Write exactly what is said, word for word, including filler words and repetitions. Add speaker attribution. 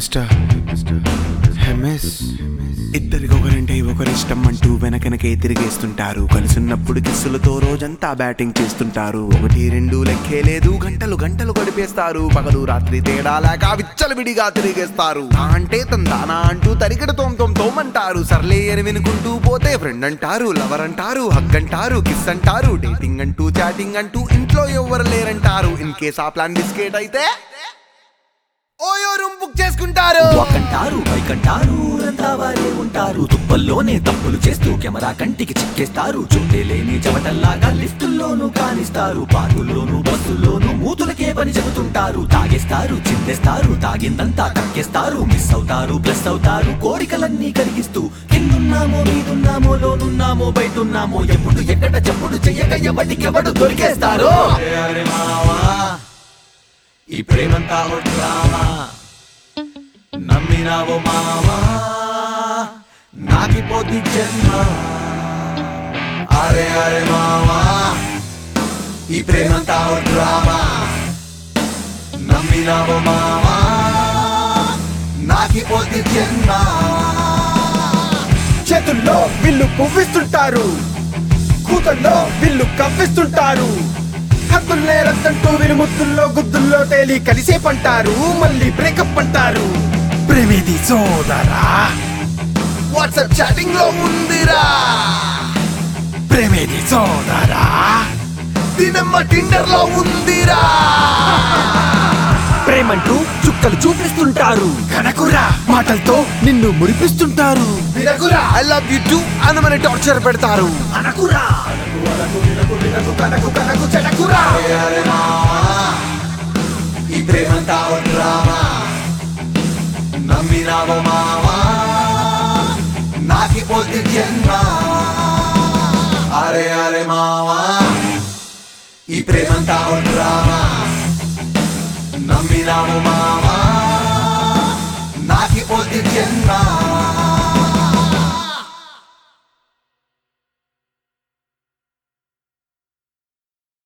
Speaker 1: Mister MS ఇద్దరికి ఒకరంటే ఒకరిష్టం అంటూ వెనకనకే తిరిగేస్తుంటారు. కలిసిన్నప్పుడు కిస్సులతో రోజంతా బ్యాటింగ్ చేస్తుంటారు. ఒకటి రెండు లెక్కే లేదు, గంటలు గంటలు గడిపేస్తారు. పగలు రాత్రి తేడా లేక విచ్చలవిడిగా తిరిగేస్తారు. నా అంటే తందానా అంటూ తరిగడ తోం తోం తోమంటారు. సర్లే అని వినుకుంటూ పోతే ఫ్రెండ్ అంటారు, లవర్ అంటారు, హగ్ అంటారు, కిస్ అంటారు, డేటింగ్ అంటూ చాటింగ్ అంటూ ఇంట్లో ఎవరు లేరంటారు. ఇన్ కేస్ ఆ ప్లాన్ బిస్కెట్ అయితే ఓయో రూమ్ బుక్ చేసుకుంటారు.
Speaker 2: అంటారు బైక్ అంటారు, ఊరంతా వారే ఉంటారు. తుప్పల్లోనే తప్పులు చేస్తూ కెమెరా కంటికి చిక్కేస్తారు. చుట్టే లేని చెమటల్లాగా లిఫ్టుల్లోనూ కానిస్తారు. పార్కుల్లోనూ బస్సుల్లోనూ మూతులకే పని చెబుతుంటారు. తాగేస్తారు, చిందేస్తారు, తాగిందంతా కక్కేస్తారు. మిస్ అవుతారు, ప్లస్ అవుతారు, కోరికలన్నీ కలిగిస్తూ కిందున్నామో మీదున్నామో లోనున్నామో బయటున్నామో ఎప్పుడు ఎక్కడ చెప్పుడు చెయ్యక ఎవటికెవడు దొరికేస్తారు. ఈ ప్రేమంతా డ్రామా నమ్మినావో మావా నాకిపోతి జన్మ. అరే అరే మావా ఈ ప్రేమంతా డ్రామా నమ్మినావో మావా నాకిపోతి జన్మ.
Speaker 3: చేతుల్లో విల్లు పువ్విస్తుంటారు, కూతల్లో విల్లు కవ్విస్తుంటారు. హద్దులు నేరద్దంటూ వినుముద్దుల్లో గుద్దుల్లో తేలి కలిసే పంటారు, మళ్ళీ బ్రేకప్ అంటారు. ప్రేమేది సోదరా,
Speaker 1: వాట్సాప్ చాటింగ్ లో ఉందిరా.
Speaker 3: ప్రేమేది సోదరా,
Speaker 1: దినమ్మ టిండర్ లో ఉందిరా.
Speaker 2: ప్రేమంటూ చుక్కలు చూపిస్తుంటారు.
Speaker 3: కనకురా మాటలతో నిన్ను మురిపిస్తుంటారు.
Speaker 1: వినకురా ఐ లవ్ యు టూ అనమని టార్చర్ పెడతారు.
Speaker 2: అనకురా
Speaker 3: కనకు కనకు చెడకురా.
Speaker 2: ఈ ప్రేమంతా డ్రామా నమ్మినావో మావా నాకిపోతి జన్మ. అరే అరే మావా ఈ ప్రేమంతా డ్రామా నమ్మినావో